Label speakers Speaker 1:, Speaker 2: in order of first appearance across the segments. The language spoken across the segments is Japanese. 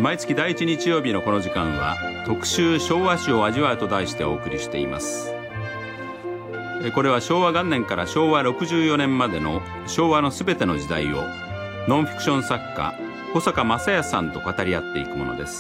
Speaker 1: 毎月第1日曜日のこの時間は特集昭和史を味わうと題してお送りしています。これは昭和元年から昭和64年までの昭和のすべての時代をノンフィクション作家保坂正康さんと語り合っていくものです。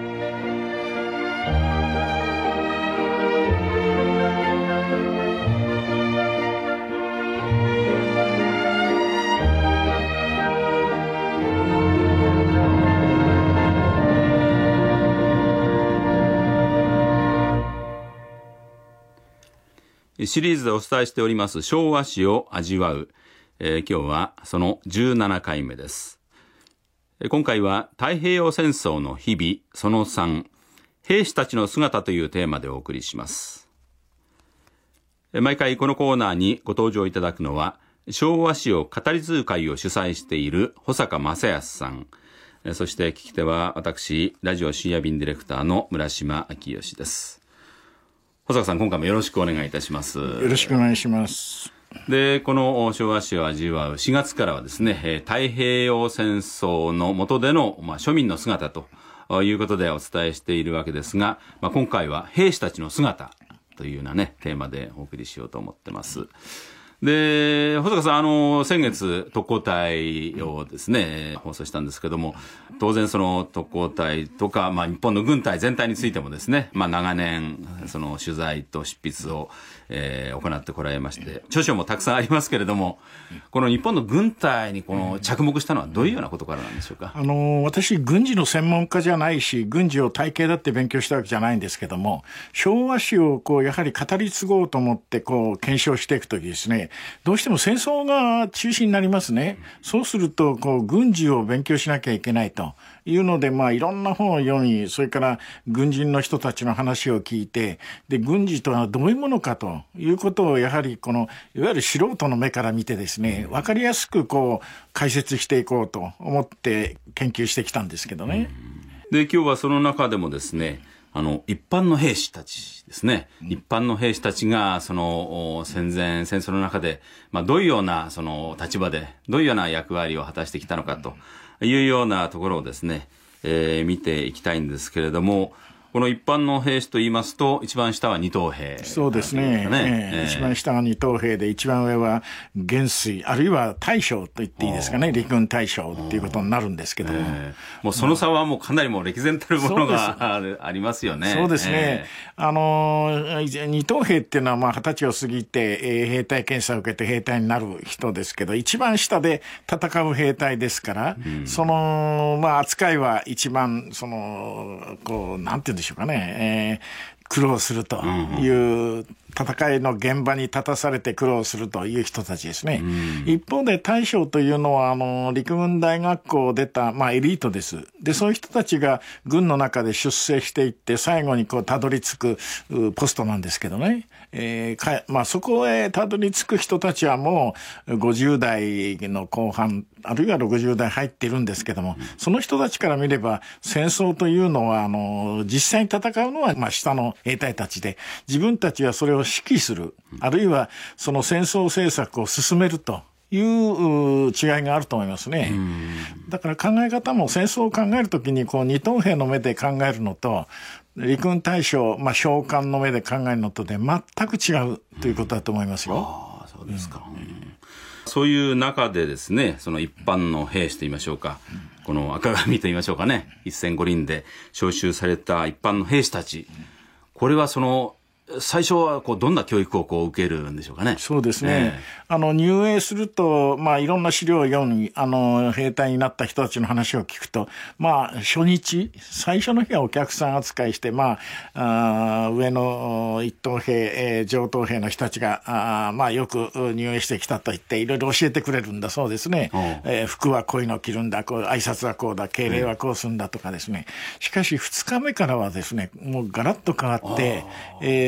Speaker 1: シリーズでお伝えしております昭和史を味わう、今日はその17回目です。今回は太平洋戦争の日々その3、兵士たちの姿というテーマでお送りします。毎回このコーナーにご登場いただくのは昭和史を語り継ぐ会を主催している保坂正康さん、そして聞き手は私ラジオ深夜便ディレクターの村島明義です。保坂さん、今回もよろしくお願いいたします。
Speaker 2: よろしくお願いします。
Speaker 1: で、この昭和史を味わう4月からはですね、太平洋戦争の下での、庶民の姿ということでお伝えしているわけですが、今回は兵士たちの姿というようなねテーマでお送りしようと思ってます。で、保坂さん、先月特攻隊をですね放送したんですけども、当然その特攻隊とか、日本の軍隊全体についてもですね、長年その取材と執筆を、行ってこられまして、著書もたくさんありますけれども、この日本の軍隊にこの着目したのはどういうようなことからなんでしょうか。
Speaker 2: 私軍事の専門家じゃないし、軍事を体系だって勉強したわけじゃないんですけども、昭和史をやはり語り継ごうと思って検証していくときですね、どうしても戦争が中心になりますね。そうすると軍事を勉強しなきゃいけないというので、いろんな本を読み、それから軍人の人たちの話を聞いて、で軍事とはどういうものかということをやはりいわゆる素人の目から見てですね、分かりやすく解説していこうと思って研究してきたんですけどね。
Speaker 1: で、今日はその中でもですね、一般の兵士たちですね、一般の兵士たちがその戦前戦争の中で、どういうようなその立場でどういうような役割を果たしてきたのかというようなところをですね、見ていきたいんですけれども、この一般の兵士と言いますと、一番下は二等兵、
Speaker 2: そうですね、一番下が二等兵で、一番上は元帥、あるいは大将と言っていいですかね、陸軍大将っていうことになるんですけども、
Speaker 1: もうその差はもうかなりもう歴然たるものがありますよね。
Speaker 2: そうですね、二等兵っていうのは20歳を過ぎて、兵隊検査を受けて兵隊になる人ですけど、一番下で戦う兵隊ですから、その扱いは一番なんていうんでしょうかね、苦労するという戦いの現場に立たされて苦労するという人たちですね。一方で大将というのは陸軍大学校を出た、エリートです。で、そういう人たちが軍の中で出世していって最後にたどり着くポストなんですけどね。そこへたどり着く人たちはもう50代の後半あるいは60代入っているんですけども、その人たちから見れば戦争というのは実際に戦うのは下の兵隊たちで、自分たちはそれを指揮する、あるいはその戦争政策を進めるという違いがあると思いますね。だから考え方も戦争を考えるときに二等兵の目で考えるのと陸軍大将、将官の目で考えるのとで全く違うということだと思いますよ。
Speaker 1: そうですか。そういう中でですね、その一般の兵士と言いましょうか、この赤紙と言いましょうかね、一線五輪で召集された一般の兵士たち、これは最初はどんな教育を受けるんでしょうかね。
Speaker 2: そうですね。入営すると、いろんな資料を読み、兵隊になった人たちの話を聞くと、初日、最初の日はお客さん扱いして、上の一等兵、上等兵の人たちが、よく入営してきたと言って、いろいろ教えてくれるんだそうですね。服はこういうのを着るんだ、挨拶はこうだ、敬礼はこうするんだとかですね。しかし、2日目からはですね、もうガラッと変わって、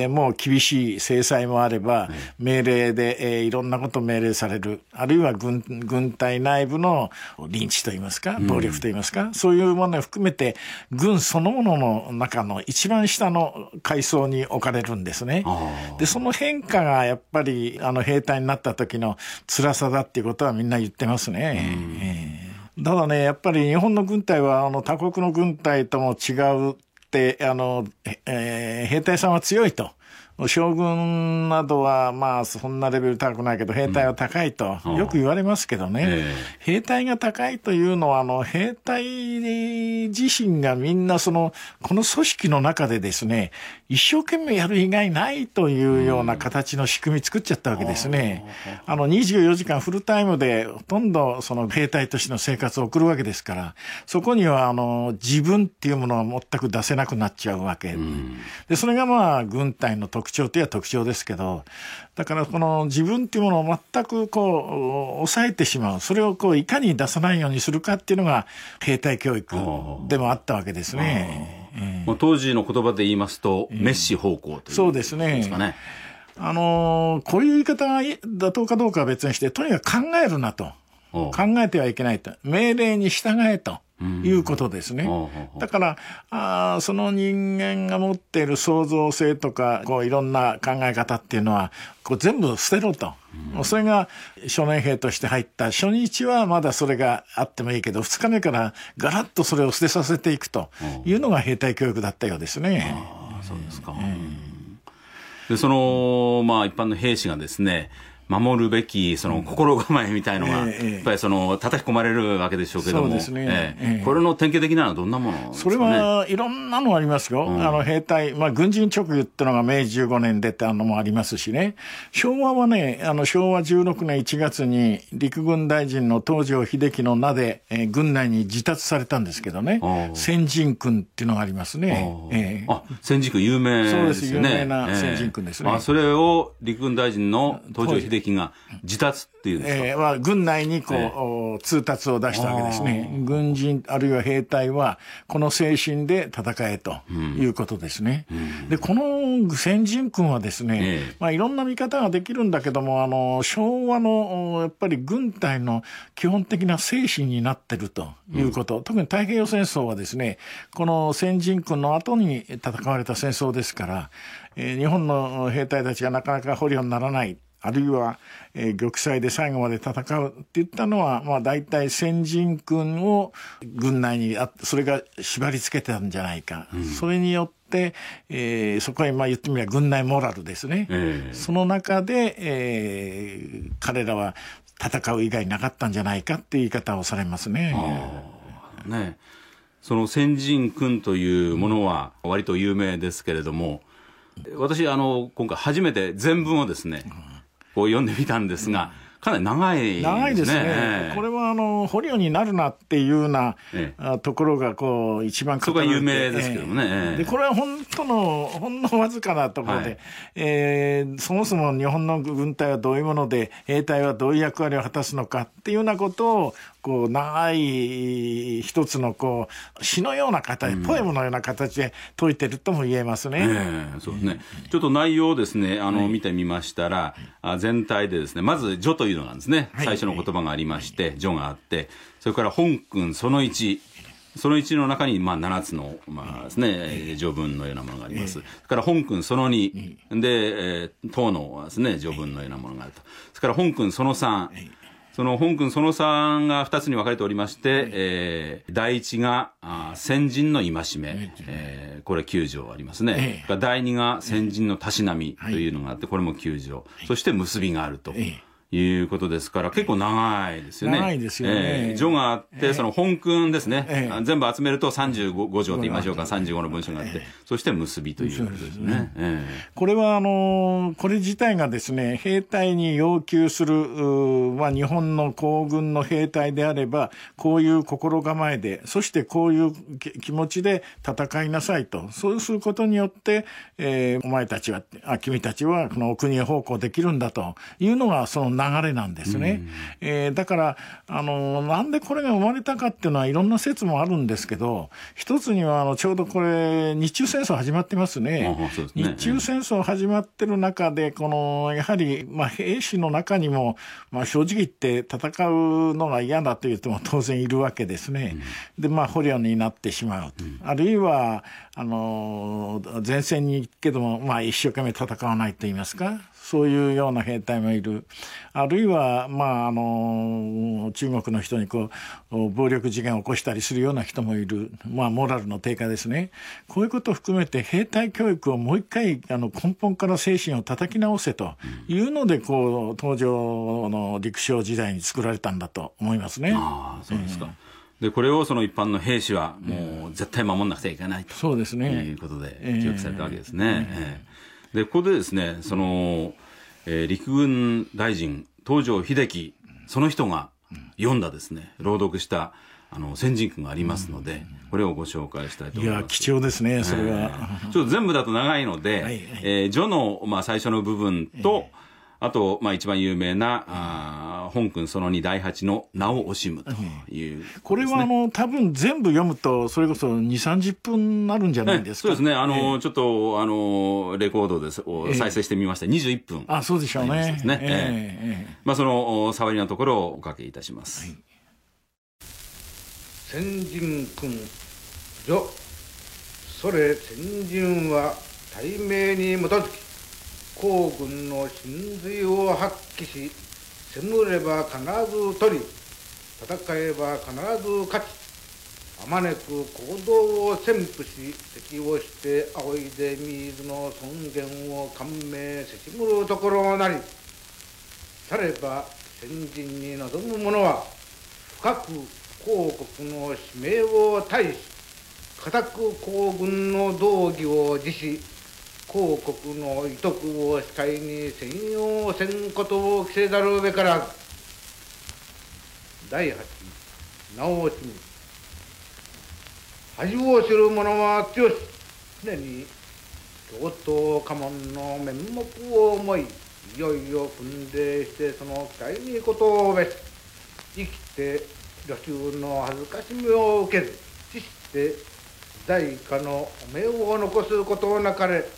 Speaker 2: もう厳しい制裁もあれば、命令で、いろんなことを命令される、あるいは軍隊内部のリンチといいますか、暴力といいますか、そういうものを含めて軍そのものの中の一番下の階層に置かれるんですね。で、その変化がやっぱり兵隊になった時の辛さだっていうことはみんな言ってますね。 ただね、やっぱり日本の軍隊は他国の軍隊とも違うって、兵隊さんは強いと。将軍などはまあそんなレベル高くないけど兵隊は高いとよく言われますけどね、兵隊が高いというのは兵隊自身がみんなこの組織の中でですね、一生懸命やる以外ないというような形の仕組み作っちゃったわけですね。24時間フルタイムでほとんどその兵隊としての生活を送るわけですから、そこには自分っていうものは全く出せなくなっちゃうわけで、それがまあ軍隊の特徴といえば特徴ですけど、だからこの自分っていうものを全く抑えてしまう、それをいかに出さないようにするかっていうのが兵隊教育でもあったわけですね。
Speaker 1: 当時の言葉で言いますと、メッシ方向という、
Speaker 2: そうですね。こういう言い方が妥当かどうかは別にして、とにかく考えるなと、考えてはいけないと、命令に従えということですね。だからその人間が持っている創造性とかいろんな考え方っていうのは全部捨てろと、それが少年兵として入った初日はまだそれがあってもいいけど、2日目からガラッとそれを捨てさせていくというのが兵隊教育だったようですね。
Speaker 1: そうですか。で一般の兵士がですね、守るべき心構えみたいのがやっぱり叩き込まれるわけでしょうけども、そうですね、これの典型的なのはどんなものですかね。
Speaker 2: それはいろんなのありますよ。兵隊、軍人直輸ってのが明治15年出たのもありますしね。昭和はね、昭和16年1月に陸軍大臣の東條英機の名で、軍内に自達されたんですけどね、先人訓っていうのがありますね。
Speaker 1: 先人訓有名ですよね。
Speaker 2: そうです、有名な先人訓ですね。
Speaker 1: それを陸軍大臣の東條英機が自達っていうんですか。
Speaker 2: 軍内に通達を出したわけですね。軍人あるいは兵隊はこの精神で戦えということですね。でこの先人訓はですね、いろんな見方ができるんだけども、昭和のやっぱり軍隊の基本的な精神になってるということ、特に太平洋戦争はですね、この先人訓の後に戦われた戦争ですから、日本の兵隊たちがなかなか捕虜にならない、あるいは、玉砕で最後まで戦うって言ったのは、大体先人訓を軍内にそれが縛り付けてたんじゃないか。それによって、そこへ言ってみれば軍内モラルですね。その中で、彼らは戦う以外なかったんじゃないかっていう言い方をされますね。
Speaker 1: その先人訓というものは割と有名ですけれども、私今回初めて全文をですね、読んでみたんですが、かなり長いですね。
Speaker 2: 長いですね。これは捕虜になるなっていうような、ところが一番
Speaker 1: そこが有名ですけどもね。
Speaker 2: でこれはほんのわずかなところで、そもそも日本の軍隊はどういうもので、兵隊はどういう役割を果たすのかっていうようなことを長い一つの詩のような形、ポエムのような形で説いてるとも言えますね。
Speaker 1: そうですね。ちょっと内容をですね、見てみましたら、全体でですね、まず序というのがですね、最初の言葉がありまして、序があって、それから本訓その1、その1の中に7つのですね、序文のようなものがあります。それから本訓その2で、等のですね、序文のようなものがあると。それから本訓その3。その本訓その3が2つに分かれておりまして、第1が先人の戒め、これ9条ありますね。第2が先人のたしなみというのがあって、これも9条。そして結びがあると。いうことですから、結構長いですよね。
Speaker 2: 長いですよね。
Speaker 1: 序があって、その本訓ですね。全部集めると35条と言いましょうか、35の文章があって、そして結びということですね。
Speaker 2: これはこれ自体がですね、兵隊に要求する、日本の皇軍の兵隊であれば、こういう心構えで、そしてこういう気持ちで戦いなさいと。そうすることによって、君たちはこのお国へ奉公できるんだというのがその流れなんですね。だからなんでこれが生まれたかっていうのはいろんな説もあるんですけど、一つにはちょうどこれ日中戦争始まってますね。日中戦争始まってる中でやはり兵士の中にも正直言って戦うのが嫌だという人も当然いるわけですね。で捕虜になってしまう、あるいは前線に行くけども一生懸命戦わないと言いますか、 そういうような兵隊もいる。あるいは、中国の人に暴力事件を起こしたりするような人もいる。モラルの低下ですね。こういうことを含めて兵隊教育をもう一回根本から精神を叩き直せというので、東条の陸将時代に作られたんだと思いますね。
Speaker 1: そうですか。でこれをその一般の兵士はもう絶対守らなくちゃいけないと、
Speaker 2: そうですね、
Speaker 1: いうことで記憶されたわけですね。でここでですね、その、陸軍大臣東条英機、その人が読んだですね、朗読した先人句がありますので、これをご紹介したいと思います。
Speaker 2: いや貴重ですね、それは。
Speaker 1: ちょっと全部だと長いので、序の、最初の部分と、あと、一番有名な本訓その2第8の名を惜しむという、ね、
Speaker 2: これは多分全部読むとそれこそ2、30分になるんじゃないですか。
Speaker 1: そうですね。ちょっとレコードですを再生してみました。21分。
Speaker 2: あ、そうでしょうね。
Speaker 1: その触りのところをおかけいたします。
Speaker 3: 先人君序。それ先人は大命に基づき皇軍の真髄を発揮し、攻めれば必ず取り、戦えば必ず勝ち、あまねく行動を宣布し、敵をして仰いで水の尊厳を感銘せしむるところなり。されば先人に望む者は、深く皇国の使命を対し、固く皇軍の道義を実し、皇国の遺徳を視界に専用せんことを着せざるべからず。第8、名を惜しむ。恥を知る者は強し、常に教頭家紋の面目を思い、いよいよ奮励してその期待にことをべし、生きて旅衆の恥ずかしみを受けず、死して代家の名を残すことをなかれ。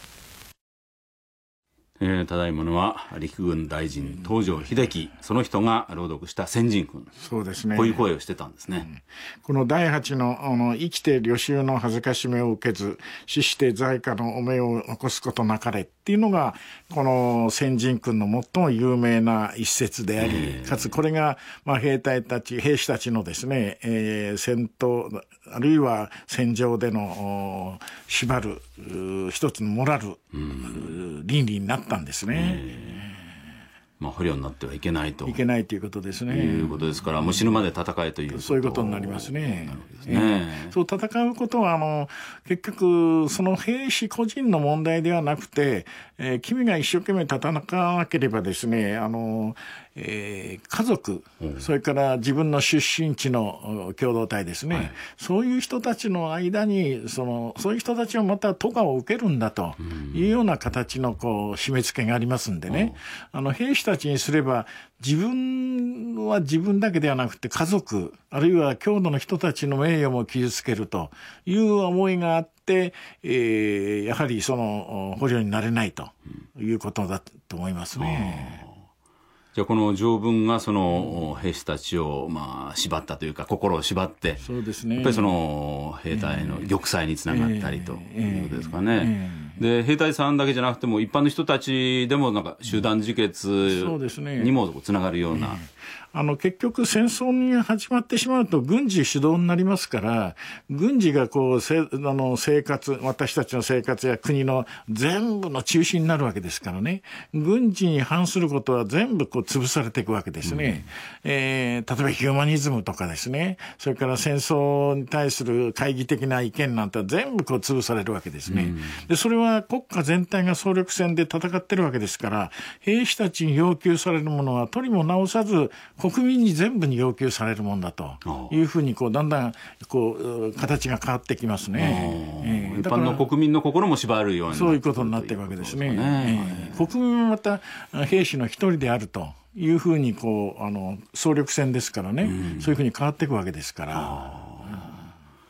Speaker 1: ただいまのは陸軍大臣東条英機、その人が朗読した先人訓。
Speaker 2: そうですね。
Speaker 1: こういう声をしてたんですね。
Speaker 2: この第8の生きて旅衆の恥ずかしめを受けず、死して在家の汚名を残すことなかれっていうのが、この先人訓の最も有名な一節であり、かつこれが、兵士たちのですね、戦闘、あるいは戦場での縛る一つのモラル、倫理になったんですね。
Speaker 1: 捕虜になってはいけないと。
Speaker 2: いけないということですね。
Speaker 1: いうことですから、もう死ぬまで戦えということ。
Speaker 2: そういうことになりますね。そう戦うことは結局その兵士個人の問題ではなくて、君が一生懸命戦わなければですね、家族、それから自分の出身地の共同体ですね、そういう人たちの間にそういう人たちはまた咎を受けるんだというような形の締め付けがありますんでね、兵士たちにすれば自分は自分だけではなくて家族、あるいは郷土の人たちの名誉も傷つけるという思いがあって、やはり捕虜になれないということだと思いますね。
Speaker 1: じゃあこの条文がその兵士たちを縛ったというか、心を縛って、
Speaker 2: そうですね、
Speaker 1: やっぱりその兵隊の玉砕につながったりということですかね。で兵隊さんだけじゃなくても一般の人たちでもなんか集団自決にもつながるような。
Speaker 2: 結局戦争に始まってしまうと軍事主導になりますから、軍事が生活、私たちの生活や国の全部の中心になるわけですからね、軍事に反することは全部潰されていくわけですね。例えばヒューマニズムとかですね、それから戦争に対する懐疑的な意見なんて全部潰されるわけですね。でそれは国家全体が総力戦で戦ってるわけですから、兵士たちに要求されるものは取りも直さず国民に全部に要求されるもんだというふうにだんだん形が変わってきますね。
Speaker 1: 一般の国民の心も縛るように
Speaker 2: そういうことになっているわけですね。国民もまた兵士の一人であるというふうに総力戦ですからね、そういうふうに変わっていくわけですから。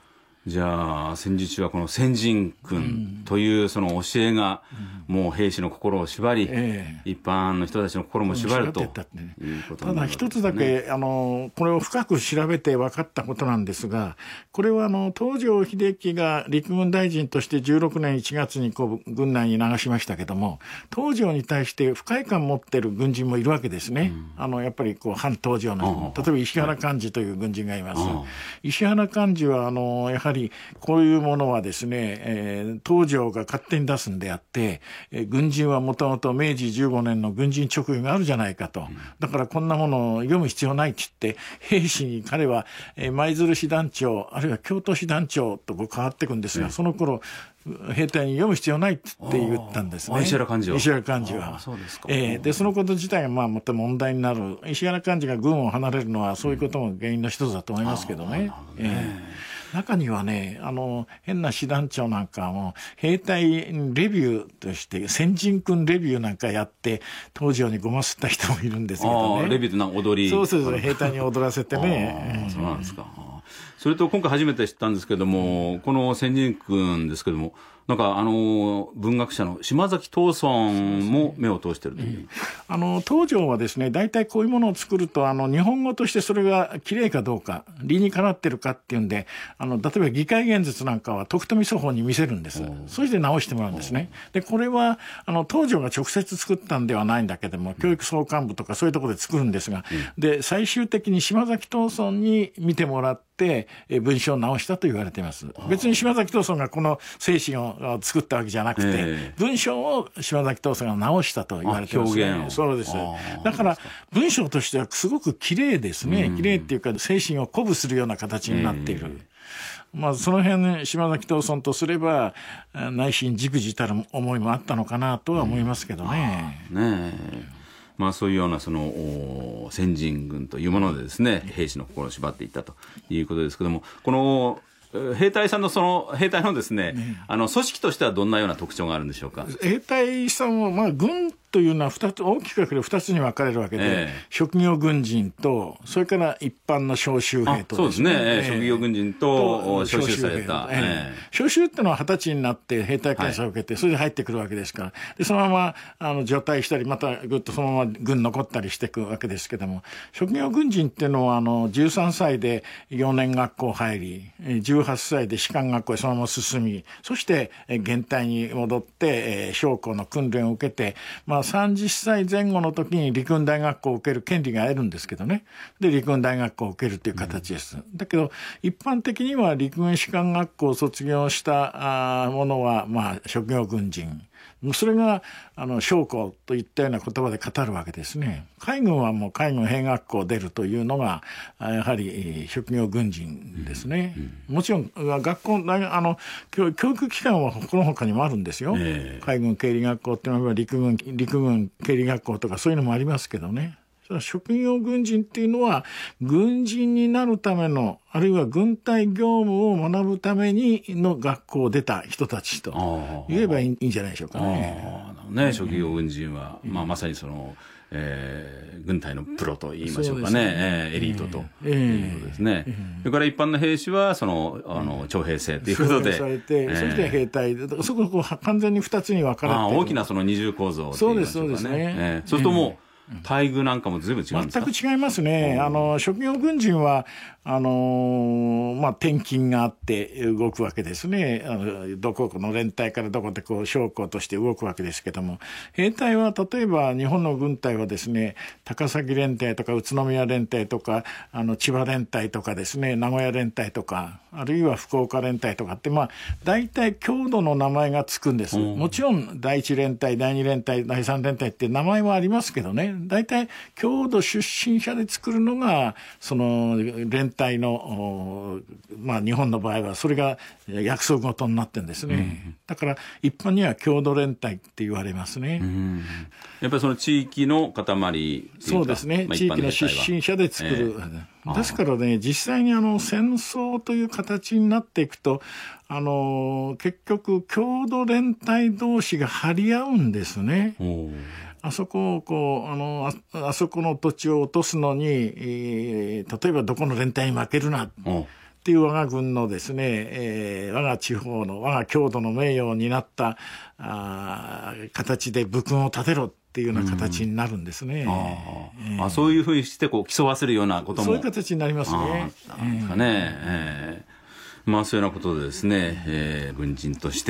Speaker 1: じゃあ戦時中はこの先人訓というその教えがもう兵士の心を縛り、一般の人たちの心も縛るということになるんですね。
Speaker 2: ただ一つだけこれを深く調べて分かったことなんですが、これは東條英機が陸軍大臣として16年1月に軍内に流しましたけども、東條に対して不快感を持っている軍人もいるわけですね。やっぱり反東條の、例えば石原幹事という軍人がいます。石原幹事はやはりこういうものはですね、東条が勝手に出すんであって、軍人はもともと明治15年の軍人勅語があるじゃないかと。だからこんなものを読む必要ないって言って、兵士に彼は舞鶴師団長、あるいは京都師団長と変わっていくんですが、その頃、兵隊に読む必要ないって言ったんですね。
Speaker 1: 石原幹事
Speaker 2: は。
Speaker 1: そうですか。
Speaker 2: で、そのこと自体がまた問題になる。石原幹事が軍を離れるのはそういうことも原因の一つだと思いますけどね。中にはね、変な師団長なんかも兵隊レビューとして先人訓レビューなんかやって東條にごますった人もいるんですけどね。
Speaker 1: レビューって踊り。
Speaker 2: そう兵隊に踊らせてね。
Speaker 1: そうなんですか。それと今回初めて知ったんですけども、この先人訓ですけども、なんか文学者の島崎藤村も目を通しているという、
Speaker 2: 東條はですね、大体こういうものを作ると日本語としてそれが綺麗かどうか理にかなってるかっていうんで例えば議会演説なんかは徳富祖法に見せるんです。それで直してもらうんですね。でこれは東條が直接作ったんではないんだけども、教育総監部とかそういうところで作るんですが、で最終的に島崎藤村に見てもらって文章を直したと言われています。別に島崎藤村がこの精神を作ったわけじゃなくて、文章を島崎藤村が直したと言われています、
Speaker 1: 表現を。
Speaker 2: そうです。だから文章としてはすごく綺麗ですね。綺麗っていうか精神を鼓舞するような形になっている。その辺島崎藤村とすれば内心じくじたる思いもあったのかなとは思いますけどね。
Speaker 1: そういうようなその先人軍というものでですね、兵士の心を縛っていったということですけども、この兵隊さんの兵隊のですね、組織としてはどんなような特徴があるんでしょうか。
Speaker 2: 兵隊さんは軍というのは大きく分ける2つに分かれるわけで、職業軍人とそれから一般の召集兵と
Speaker 1: そうですね、職業軍人と招集された、
Speaker 2: 召集ってのは20歳になって兵隊検査を受けて、それで入ってくるわけですから、でそのまま除隊したりまたぐっとそのまま軍残ったりしていくわけですけども、職業軍人っていうのは13歳で幼年学校入り、18歳で士官学校へそのまま進み、そして現隊に戻って将校の訓練を受けて、30歳前後の時に陸軍大学校を受ける権利が得るんですけどね。で陸軍大学校を受けるという形です。だけど一般的には陸軍士官学校を卒業したものは職業軍人、それが将校といったような言葉で語るわけですね。海軍はもう海軍兵学校を出るというのがやはり職業軍人ですね。もちろん学校教育機関はこの他にもあるんですよ。海軍経理学校っていうのは陸軍経理学校とかそういうのもありますけどね。職業軍人っていうのは軍人になるための、あるいは軍隊業務を学ぶためにの学校を出た人たちと言えばいいんじゃないでしょうかね。
Speaker 1: 職業軍人は、まさに軍隊のプロと言いましょうかね、エリートということですね。それから一般の兵士は徴兵制ということで、
Speaker 2: そして兵隊、そこ完全に2つに分かれて
Speaker 1: 大きな二重構造と言いましょうかね。そうするともう待遇なんかも随分違うんですか。
Speaker 2: 全く違いますね。職業軍人は転勤があって動くわけですね。どこの連隊からどこで将校として動くわけですけども、兵隊は例えば日本の軍隊はですね、高崎連隊とか宇都宮連隊とか千葉連隊とかですね、名古屋連隊とかあるいは福岡連隊とかって大体郷土の名前がつくんです。もちろん第一連隊第二連隊第三連隊って名前はありますけどね、大体郷土出身者で作るのがその連隊の日本の場合はそれが約束事になってるんですね。だから一般には郷土連隊って言われますね。
Speaker 1: やっぱりその地域の塊っていうか、
Speaker 2: そうですね、地域の出身者で作る、ですからね、実際に戦争という形になっていくと結局郷土連隊同士が張り合うんですね。あそこをあそこの土地を落とすのに、例えばどこの連隊に負けるなっっていう我が軍のですね、我が地方の我が郷土の名誉を担った形で武勲を立てろっていうような形になるんですね。
Speaker 1: そういうふうにしてこう競わせるようなことも
Speaker 2: そういう形になりますね。
Speaker 1: なんですかね。まあそういうようなことでですね、軍人として、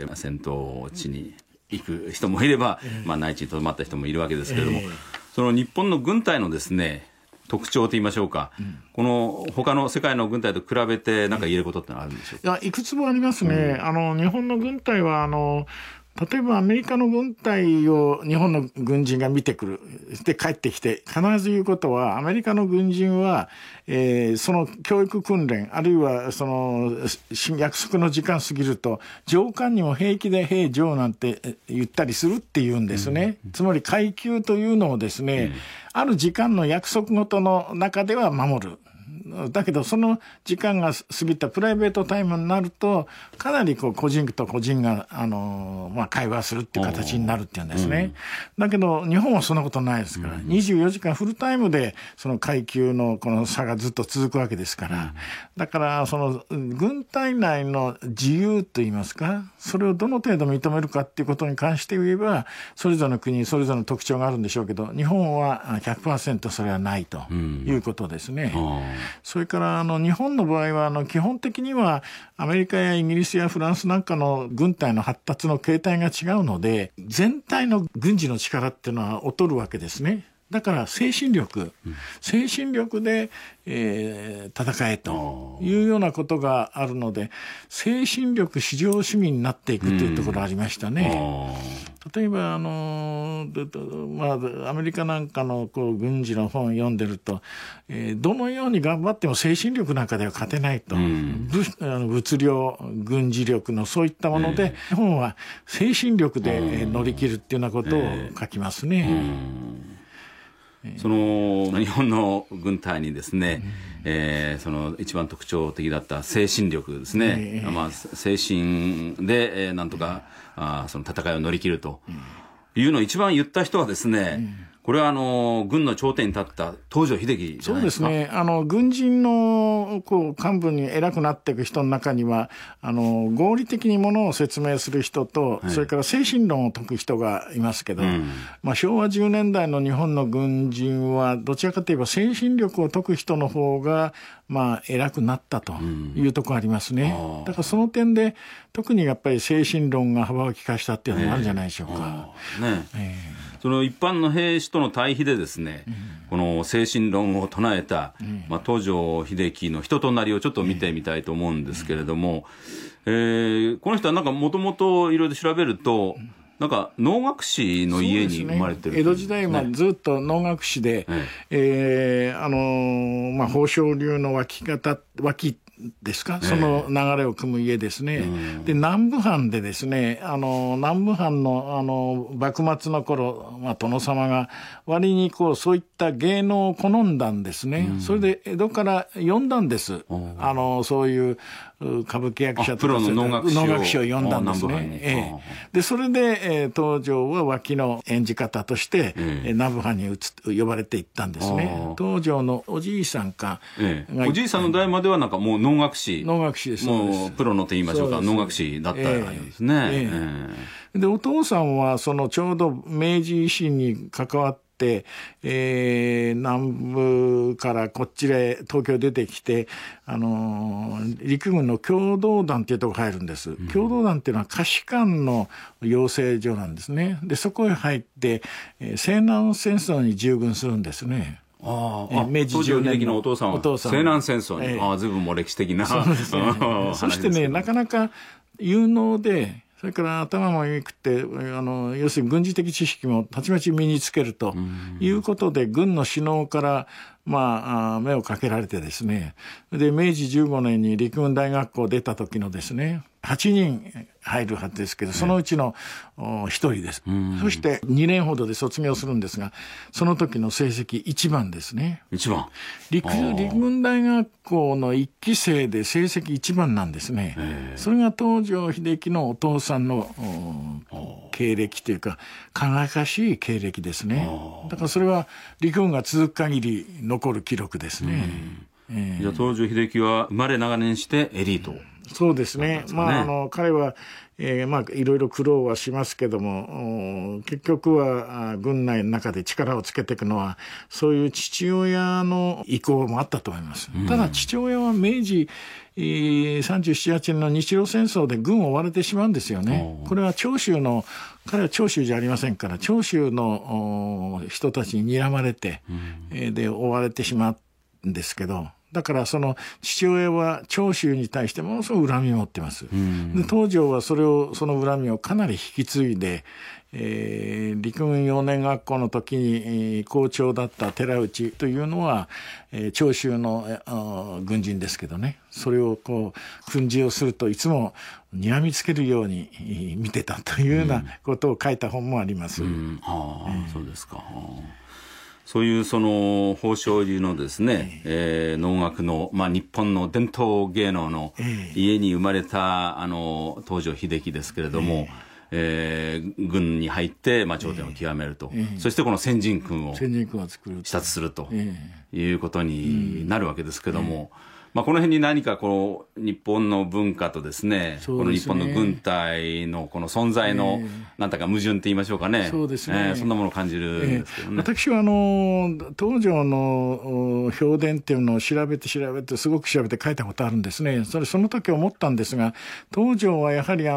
Speaker 1: 戦闘地に行く人もいれば、内地にとどまった人もいるわけですけれども、その日本の軍隊のですね特徴といいましょうか、この他の世界の軍隊と比べて何か言えることってのはあるんでしょうか。
Speaker 2: いくつもありますね。日本の軍隊は例えばアメリカの軍隊を日本の軍人が見てくる。で帰ってきて必ず言うことは、アメリカの軍人は、その教育訓練、あるいはその約束の時間過ぎると上官にも平気で平上なんて言ったりするっていうんですね。つまり階級というのをですね、ある時間の約束ごとの中では守る。だけどその時間が過ぎたプライベートタイムになるとかなりこう個人と個人が会話するっていう形になるっていうんですね。だけど日本はそんなことないですから、24時間フルタイムでその階級のこの差がずっと続くわけですから、だからその軍隊内の自由といいますか、それをどの程度認めるかっていうことに関して言えば、それぞれの国それぞれの特徴があるんでしょうけど、日本は 100% それはないということですね。それから日本の場合は基本的にはアメリカやイギリスやフランスなんかの軍隊の発達の形態が違うので、全体の軍事の力っていうのは劣るわけですね。だから精神力で、戦えというようなことがあるので、精神力至上主義になっていくというところありましたね。例えばアメリカなんかのこう軍事の本を読んでると、どのように頑張っても精神力なんかでは勝てないと、物量軍事力のそういったもので、日本は精神力で乗り切るっていうようなことを書きますね。
Speaker 1: その日本の軍隊にですね、その一番特徴的だった精神力ですね、精神で、なんとかその戦いを乗り切るというのを一番言った人はですね、これは軍の頂点に立った東條英機じゃないですか。
Speaker 2: そうですね。軍人のこう幹部に偉くなっていく人の中には合理的にものを説明する人と、それから精神論を説く人がいますけど、昭和10年代の日本の軍人はどちらかといえば精神力を説く人の方が偉くなったというところがありますね。だからその点で特にやっぱり精神論が幅を利かしたっていうのがあるんじゃないでしょうか。
Speaker 1: その一般の兵士との対比でですね、この精神論を唱えた、東條英機の人となりをちょっと見てみたいと思うんですけれども、この人はなんかもともといろいろ調べると、なんか能楽師の家に生まれてる、
Speaker 2: 江戸時代はずっと能楽師で、宝生流の脇ですか、その流れを組む家ですね。で南部藩でですね、南部藩の幕末の頃、殿様が割にこうそういった芸能を好んだんですね。それで江戸から呼んだんです。そういう歌舞伎役者とか
Speaker 1: プロの能楽師
Speaker 2: を呼んだんですね。でそれで、東條は脇の演じ方として、南部藩に呼ばれていったんですね。東條のおじいさんか、
Speaker 1: おじいさんの代まではなんかもう能楽師
Speaker 2: です
Speaker 1: もうプロのと言いましょうか、能楽師だったわけですね。
Speaker 2: でお父さんはそのちょうど明治維新に関わって、南部からこっちで東京出てきて、陸軍の共同団っていうところ入るんです。共同団っていうのは下士官の養成所なんですね。でそこへ入って、西南戦争に従軍するんですね。
Speaker 1: 明治10年のお父さんは西南戦争に、随分も歴史的な
Speaker 2: そうですね。そしてね、なかなか有能で、それから頭も良くて、要するに軍事的知識もたちまち身につけるということで、軍の首脳から目をかけられてですね、で明治15年に陸軍大学校出た時のですね、8人入るはずですけど、そのうちの1人です。そして2年ほどで卒業するんですが、その時の成績1番ですね。
Speaker 1: 1番。
Speaker 2: 陸軍大学校の1期生で成績1番なんですね。それが東條英機のお父さんの経歴というか、輝かしい経歴ですね。だからそれは陸軍が続く限り残る記録ですね。
Speaker 1: じゃあ東條英機は生まれ長年してエリート。
Speaker 2: そうですね。彼は、いろいろ苦労はしますけども、結局は軍内の中で力をつけていくのは、そういう父親の意向もあったと思います。ただ父親は明治37、8年の日露戦争で軍を追われてしまうんですよね。これは長州の、彼は長州じゃありませんから、長州の人たちに睨まれて、で追われてしまうんですけど、だからその父親は長州に対してものすごく恨みを持ってます。で東條はその恨みをかなり引き継いで、陸軍幼年学校の時に校長だった寺内というのは、長州の軍人ですけどね、それをこう訓示をするといつも睨みつけるように見てたというようなことを書いた本もあります。
Speaker 1: そうですか。そういうその宝生寺のですね、能楽の、日本の伝統芸能の家に生まれた東條英機ですけれども、軍に入って頂点を極めると、そしてこの先人訓を視察するということになるわけですけども、この辺に何かこの日本の文化とですね、この日本の軍隊のこの存在のなんだか矛盾って言いましょうかね、そうですね、そんなものを感じるんですけどね。
Speaker 2: 私は東條の評伝っていうのを調べてすごく調べて書いたことあるんですね。その時思ったんですが、東條はやはり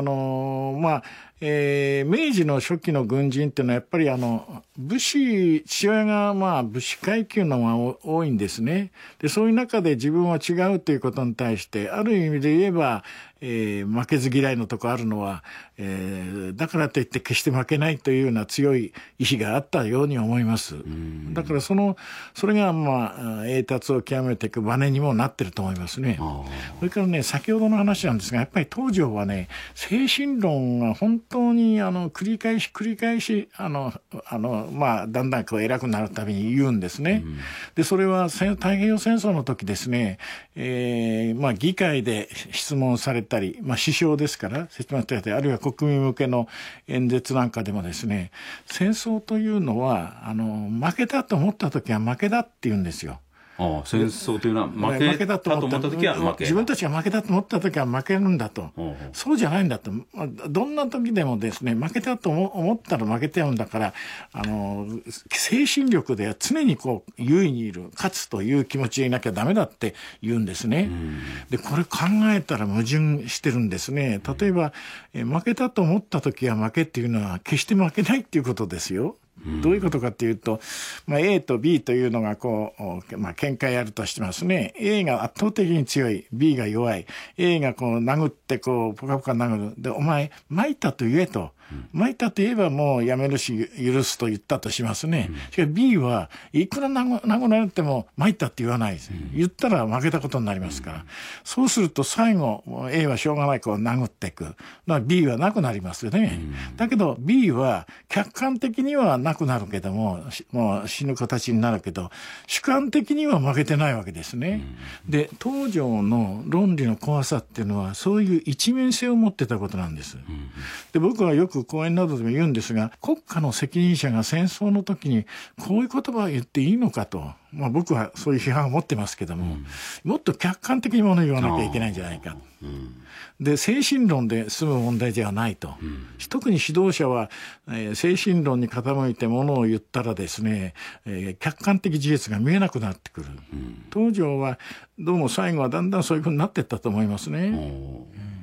Speaker 2: 明治の初期の軍人っていうのはやっぱり父親が武士階級のが多いんですね。でそういう中で自分は違うということに対してある意味で言えば、負けず嫌いのとこあるのは、だからといって決して負けないというような強い意志があったように思います。だからそれが栄達を極めていくバネにもなってると思いますね。それからね、先ほどの話なんですが、やっぱり東條はね、精神論が本当に繰り返しだんだんこう偉くなるたびに言うんですね。でそれは太平洋戦争の時ですね、議会で質問されたり、首相ですから説明されたり、あるいは国民向けの演説なんかでもですね、戦争というのは負けたと思った時は負けだって言うんですよ。
Speaker 1: 戦争というのは負けたと思った時は負け、
Speaker 2: 自分たちが負けたと思った時は負けるんだと、そうじゃないんだと、どんな時でもですね、負けたと思ったら負けてるんだから、精神力では常にこう優位にいる、勝つという気持ちでいなきゃダメだって言うんですね。でこれ考えたら矛盾してるんですね。例えば負けたと思った時は負けっていうのは決して負けないっていうことですよ。どういうことかというと、A と B というのがこう、喧嘩やるとしてますね。A が圧倒的に強い、B が弱い。A がこう殴ってこうポカポカ殴る。でお前参ったと言えと。参ったと言えばもうやめるし許すと言ったとしますね。しかし B はいくら殴られても参ったって言わないです。言ったら負けたことになりますから。そうすると最後 A はしょうがないから殴っていく。だから B はなくなりますよね。だけど B は客観的にはなくなるけどもう死ぬ形になるけど、主観的には負けてないわけですね。で東條の論理の怖さっていうのはそういう一面性を持ってたことなんです。で僕はよく講演などでも言うんですが、国家の責任者が戦争の時にこういう言葉を言っていいのかと、僕はそういう批判を持ってますけども、もっと客観的にものを言わなきゃいけないんじゃないか。で精神論で済む問題ではないと、特に指導者は、精神論に傾いてものを言ったらですね、客観的事実が見えなくなってくる。東條はどうも最後はだんだんそういうふうになっていったと思いますね。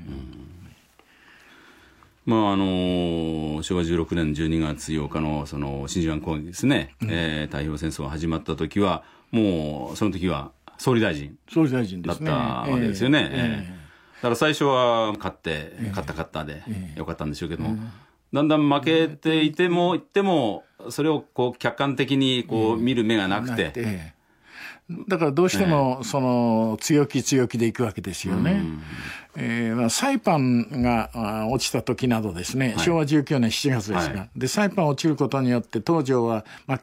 Speaker 1: 昭和16年12月8日のその真珠湾攻撃ですね、太平洋戦争が始まった時はもうその時は総理大臣だったわけですよね。だから最初は勝ったでよかったんでしょうけども、だんだん負けていてもそれをこう客観的にこう見る目がなくて、
Speaker 2: だからどうしてもその強気でいくわけですよね。サイパンが落ちた時などですね、昭和19年7月ですが、でサイパン落ちることによって東條は、結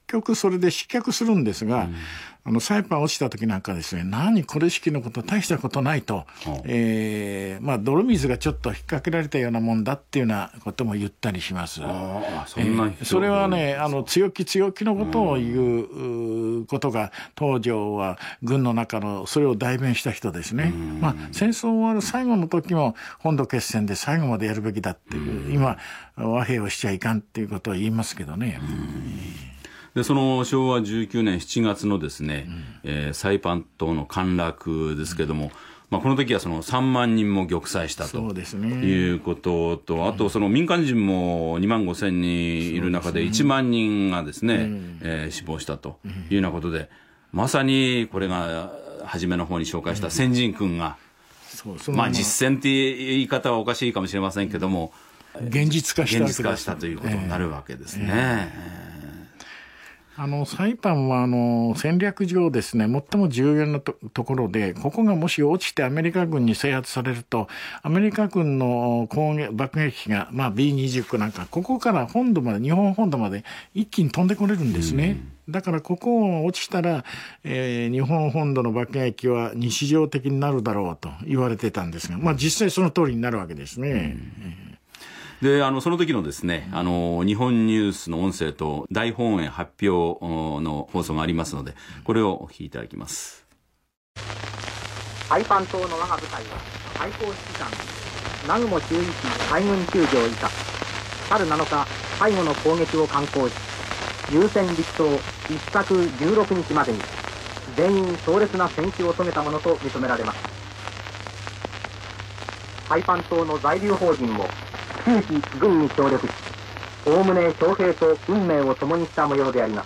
Speaker 2: 局それで失脚するんですが、サイパン落ちた時なんかですね、何これ式のこと大したことないと、泥水がちょっと引っ掛けられたようなもんだっていうようなことも言ったりします。それはね、強気のことを言うことが、東條は軍の中のそれを代弁した人ですね。戦争終わる最後の時も本土決戦で最後までやるべきだっていう、今和平をしちゃいかんっていうことを言いますけどね。
Speaker 1: でその昭和19年7月のですね、サイパン島の陥落ですけれども、この時はその3万人も玉砕したということと、あとその民間人も2万5千人いる中で1万人がですね、死亡したというようなことで、まさにこれが初めの方に紹介した先人君が、実践っていう言い方はおかしいかもしれませんけども、
Speaker 2: 現実化
Speaker 1: したということになるわけですね。
Speaker 2: サイパンは戦略上ですね、最も重要な ところで、ここがもし落ちてアメリカ軍に制圧されると、アメリカ軍の爆撃機が、B29 なんか、ここから本土まで、日本本土まで一気に飛んでこれるんですね。だからここを落ちたら、日本本土の爆撃機は日常的になるだろうと言われてたんですが、実際その通りになるわけですね。
Speaker 1: でその時のですね、日本ニュースの音声と大本営発表の放送がありますので、これをお聞きいただきます。
Speaker 4: サイパン島の我が部隊は対抗指揮官南雲中尉海軍中将以下去る7日最後の攻撃を敢行し、優先陸曹一昨16日までに全員壮烈な戦死を遂げたものと認められます。サイパン島の在留邦人も終始軍に協力し、おおむね徴兵と運命を共にした模様であります。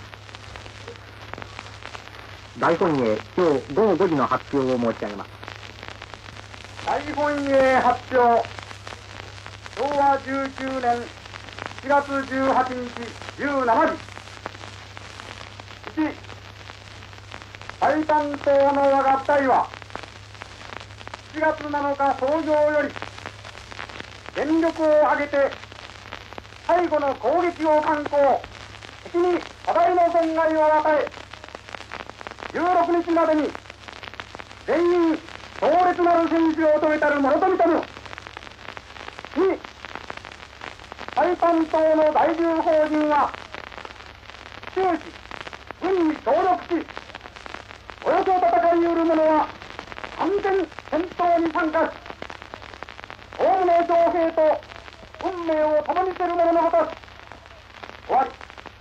Speaker 4: 大本営今日午後5時の発表を申し上げます。
Speaker 5: 大本営発表。昭和19年7月18日17時。1、サイパン島の我が部隊は7月7日早朝より全力を挙げて最後の攻撃を敢行、敵に多大の損害を与え、16日までに全員壮烈なる戦死を遂げたるものと認める。2、サイパン島の在留邦人は終始軍に協力し、およそ戦いうる者は完全戦闘に参加し、おおむね徴兵と運命を共にする者のこと終わり。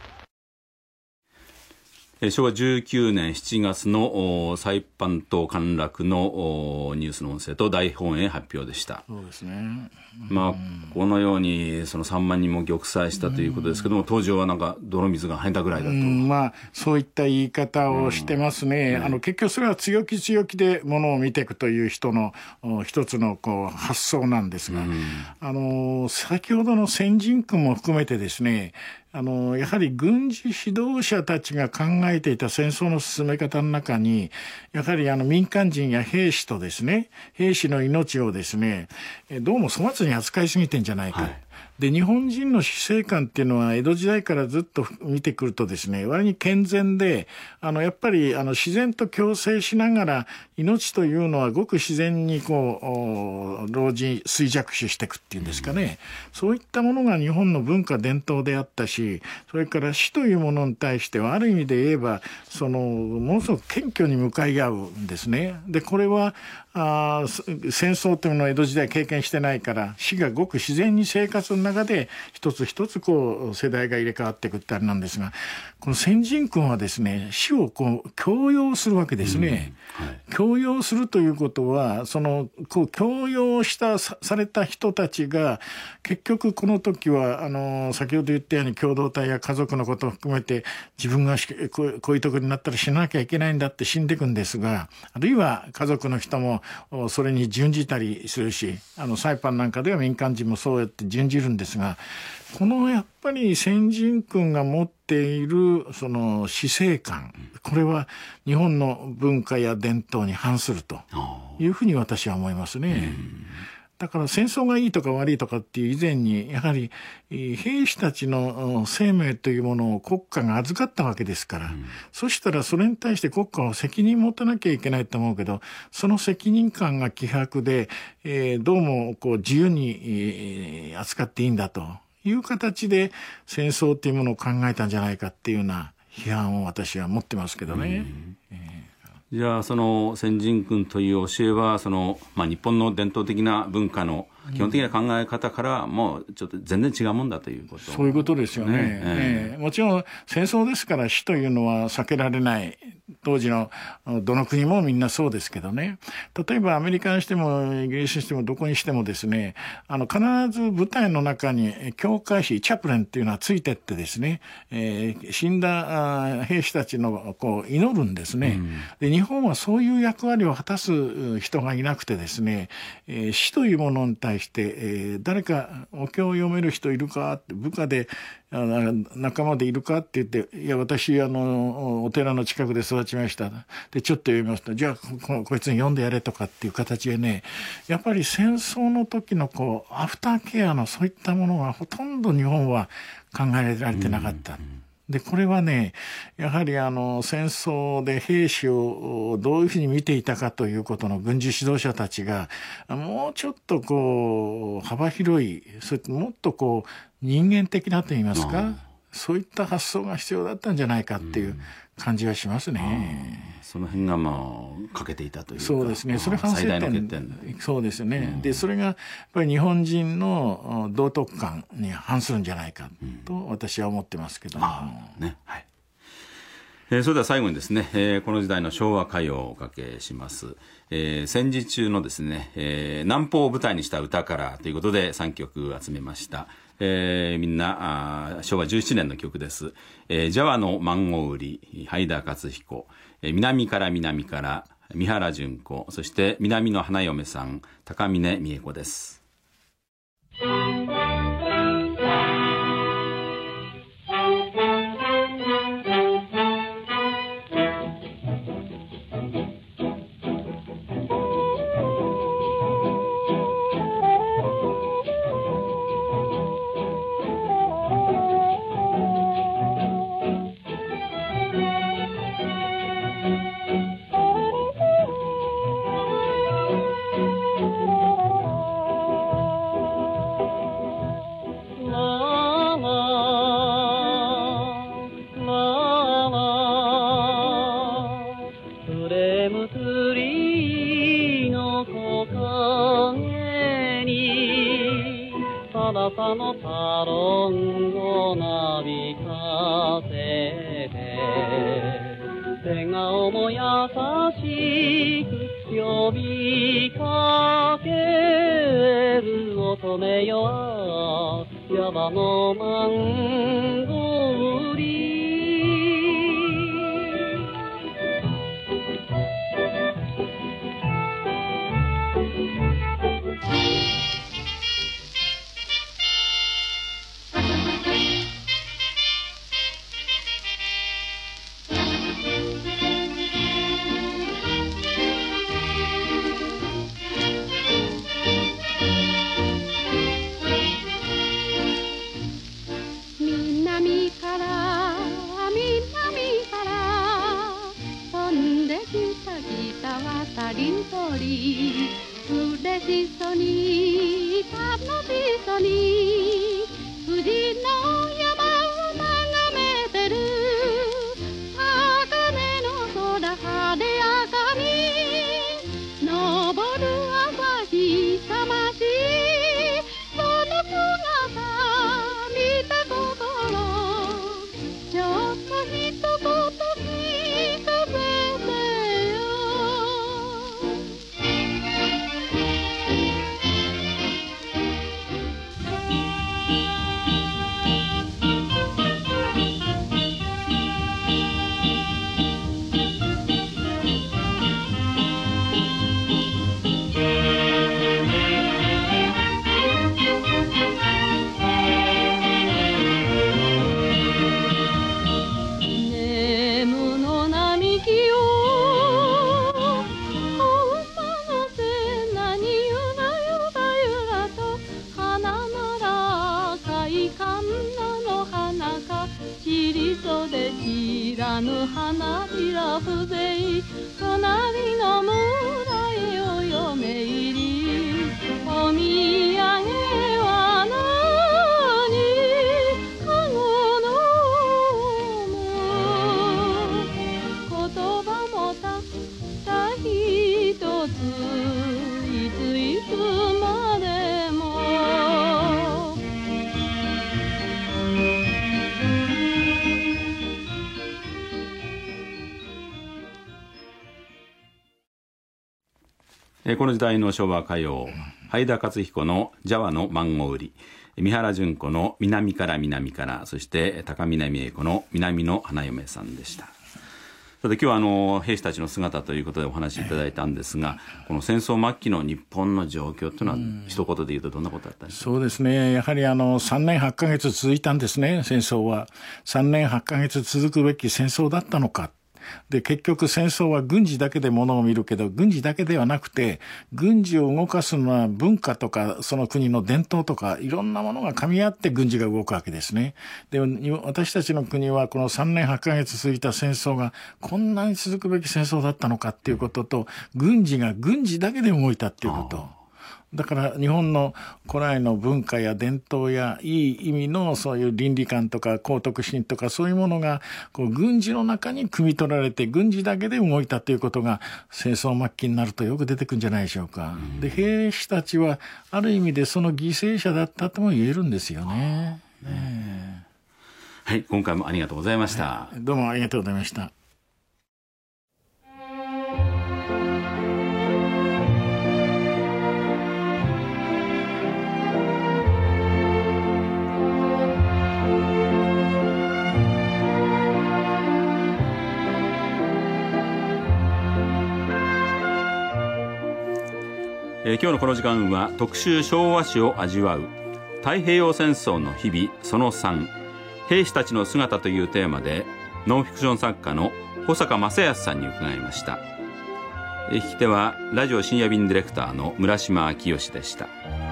Speaker 1: 昭和19年7月のサイパン島陥落のニュースの音声と大本営発表でした。
Speaker 2: そうですね。
Speaker 1: このようにその3万人も玉砕したということですけども、東條はなんか泥水が入ったぐらいだと。
Speaker 2: そういった言い方をしてますね。結局それは強気でものを見ていくという人の一つの発想なんですが、先ほどの先人君も含めてですね、やはり軍事指導者たちが考えていた戦争の進め方の中に、やはり民間人や兵士とですね、兵士の命をですね、どうも粗末に扱いすぎてんじゃないか。で、日本人の死生観っていうのは江戸時代からずっと見てくるとですね、割に健全で、やっぱり自然と共生しながら、命というのはごく自然に老人衰弱死していくっていうんですかね。そういったものが日本の文化伝統であったし、それから死というものに対してはある意味で言えば、ものすごく謙虚に向かい合うんですね。で、これは、戦争というのは江戸時代経験してないから、死がごく自然に生活の中で一つ一つ世代が入れ替わっていくってあれなんですが、この先人君はですね、死を強要するわけですね。強要するということは、強要された人たちが、結局この時は、先ほど言ったように共同体や家族のことを含めて、自分がこういうところになったら死ななきゃいけないんだって死んでいくんですが、あるいは家族の人もそれに準じたりするし、サイパンなんかでは民間人もそうやって準じるんですが、やっぱり先人君が持っている死生観、これは日本の文化や伝統に反するというふうに私は思いますね。 だから戦争がいいとか悪いとかっていう以前に、やはり兵士たちの生命というものを国家が預かったわけですから、そしたらそれに対して国家は責任を持たなきゃいけないと思うけど、その責任感が希薄で、どうもこう自由に扱っていいんだという形で戦争っていうものを考えたんじゃないかっていうような批判を私は持ってますけどね。
Speaker 1: じゃあその先人訓という教えは日本の伝統的な文化の基本的な考え方からもうちょっと全然違うもんだということ、
Speaker 2: そういうことですよね。もちろん戦争ですから死というのは避けられない。当時のどの国もみんなそうですけどね。例えばアメリカにしてもイギリスにしてもどこにしてもですね、必ず舞台の中に教会士、チャプレンっていうのはついてってですね、死んだ兵士たちのこう祈るんですね。で、日本はそういう役割を果たす人がいなくてですね、死というものに対して、誰かお経を読める人いるかって部下で仲間でいるかって言って、いや私お寺の近くで育ちました。でちょっと読みますと、じゃあこいつに読んでやれとかっていう形でね、やっぱり戦争の時のこうアフターケアのそういったものはほとんど日本は考えられてなかった。でこれはね、やはり戦争で兵士をどういうふうに見ていたかということの軍事指導者たちがもうちょっとこう幅広い、それともっとこう人間的なと言いますか、そういった発想が必要だったんじゃないかっていう感じはしますね。
Speaker 1: その辺が欠けていたというか。
Speaker 2: そうですね。それ反省点。
Speaker 1: 最大の欠点。
Speaker 2: そうですね。でそれがやっぱり日本人の道徳観に反するんじゃないかと私は思ってますけども。
Speaker 1: ね、はい。それでは最後にですね、この時代の昭和歌謡をおかけします。戦時中のですね、南方を舞台にした歌からということで3曲集めました。みんな昭和17年の曲です。ジャワのマンゴウリ、灰田勝彦、南から三原純子、そして南の花嫁さん、高峰美恵子です。
Speaker 6: 朝のサロンをなびかせて笑顔も優しく呼びかける乙女よ矢場のマンゴウリ嬉しそうに楽しそうに富士の山を眺めてる茜の空派手やかに昇る朝日さましその姿見た心ちょっと一言聞かせてよ
Speaker 1: この時代の昭和歌謡、灰田勝彦のジャワのマンゴー売り、三原純子の南から南から、そして高南栄子の南の花嫁さんでした。さて今日は兵士たちの姿ということでお話しいただいたんですが、この戦争末期の日本の状況というのは一言で言うとどんなことだったんですか？
Speaker 2: そうですね、やはり3年8ヶ月続いたんですね。戦争は3年8ヶ月続くべき戦争だったのか。で結局戦争は軍事だけでものを見るけど、軍事だけではなくて軍事を動かすのは文化とかその国の伝統とかいろんなものが噛み合って軍事が動くわけですね。で私たちの国はこの3年8ヶ月続いた戦争がこんなに続くべき戦争だったのかっていうことと、軍事が軍事だけで動いたっていうこと。だから日本の古来の文化や伝統やいい意味のそういう倫理観とか公徳心とかそういうものがこう軍事の中に汲み取られて軍事だけで動いたということが戦争末期になるとよく出てくるんじゃないでしょうか。で兵士たちはある意味でその犠牲者だったとも言えるんですよね。
Speaker 1: はい、今回もありがとうございました。
Speaker 2: どうもありがとうございました。
Speaker 1: 今日のこの時間は特集昭和史を味わう太平洋戦争の日々その3、兵士たちの姿というテーマでノンフィクション作家の保坂正康さんに伺いました。聞き手はラジオ深夜便ディレクターの村島明義でした。